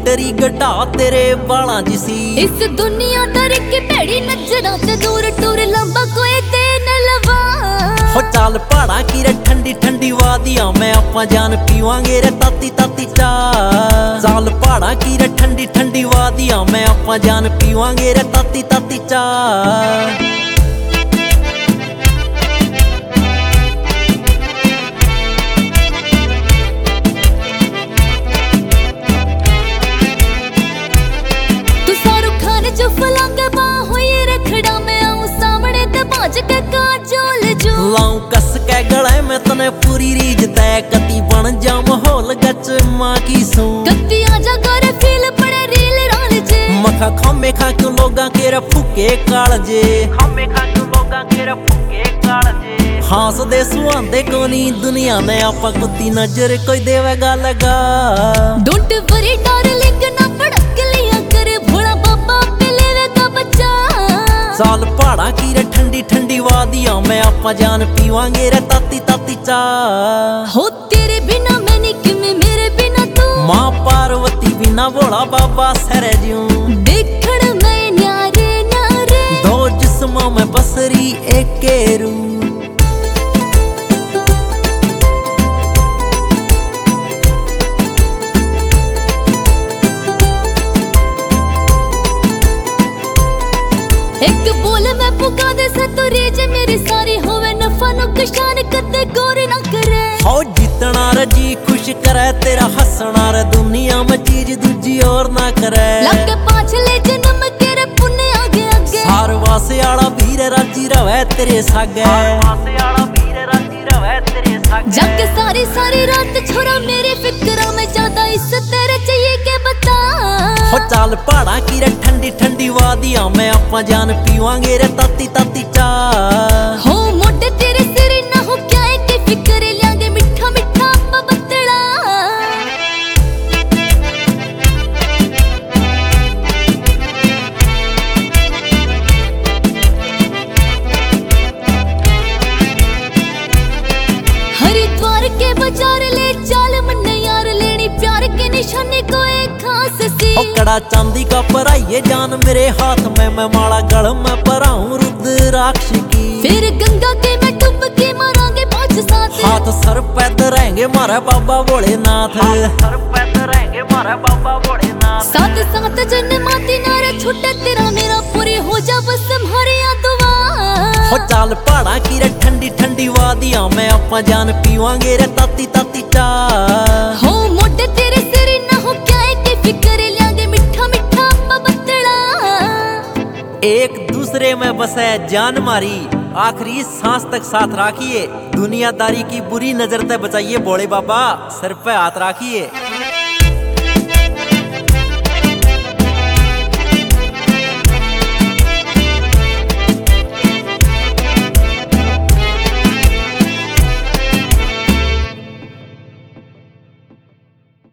ਲੀਟਰੀ ਗੱਡਾ ਤੇਰੇ ਵਾਲਾਂ ਜੀ ਸੀ। इस दुनिया दर की भैड़ी नजरा ते दूर टूर लंबा कोई ते न लवा। हो चाल पहाड़ा की रे ठंडी ठंडी वादियां में आपां जान पीवांगे रे ताती ताती चा। चाल पहाड़ा की रे ठंडी ठंडी वादियां में आपां जान पीवांगे रे ताती ताती चा। जो फलांगे बाहों ये रखड़ा में आऊं सामने ते भाज के काजोल जो लाऊं कस के गले में तने पूरी रीज तय कती बन जा माहौल गच मां की सू। कती आजा गोरे फील पड़े रील राल जे मखा खामे खा क्यों लोगां के रे फुके काल जे। खामे खा क्यों लोगां के रे फुके काल जे। हास दे सुआंदे कोनी दुनिया ने आपा कुत्ती नजर कोई देवेगा लगा। डोंट वरी डार्लिंग ना भड़क लिया कर भोला बाबा चाल पहाड़ा की रे ठंडी ठंडी वादियां में आपां जान पीवांगे रे ताती ताती चा। हो तेरे बिना मैं निकमे मेरे बिना तू मां पार्वती बिना भोला बाबा सरे ज्यूं। देखण में न्यारे न्यारे दो जिस्मां में बसरी एके रू। एक बोल मैं पुका दे सतुरी जे मेरी सारी होवे नफा नुकसान कदे गोरी ना करे। हो जितना रे जी खुश करे तेरा हंसना रे दुनिया में चीज दूजी और ना करे। लग पाछले जन्म तेरे पुण्य आगे आगे सार वासे आला वीर राजी रवे तेरे सागे। वासे आला वीर राजी रवे तेरे सागे। जग सारी सारी रात छोरा मेरी फिक्रा में ज्यादा इज्जत तेरे चाहिए के बता। हो चाल पहाड़ा की रे ठंडी ठंडी वादियां में आपां जान पीवांगे रे ताती ताती चा। हो मोटे तेरे सिर ना हो क्या है कि फिक्र लेंगे मिठा मिठा आपा बतड़ा। हरिद्वार के बाजार ले चाल मन यार लेनी प्यार के निशाने को एक खास सी। कड़ा चांदी का पराइए जान मेरे हाथ में मैं माला गल में पराऊं रुद्राक्ष की। फिर गंगा के मैं डुबकी मारांगे पांच साथ। हाथ सर पैद रहेंगे मारा बाबा भोलेनाथ। सर पैद रहेंगे मारा बाबा भोलेनाथ। साथ साथ जन्माती नारा छूटे तेरा मेरा पूरी हो जा बस हमारी दुआ। हो चाल पहाड़ा की रे ठंडी ठंडी वादियां में आपां जान पीवांगे रे ताती ताती चा। हो मोटे तेरे सिर ना हो क्या है कि फिक्र लेंगे मिठा मिठा आपा बतड़ा। एक दूसरे में बसे जान मारी आखिरी सांस तक साथ राखिए। दुनियादारी की बुरी नजर से बचाइए भोले बाबा सर पे हाथ राखिए।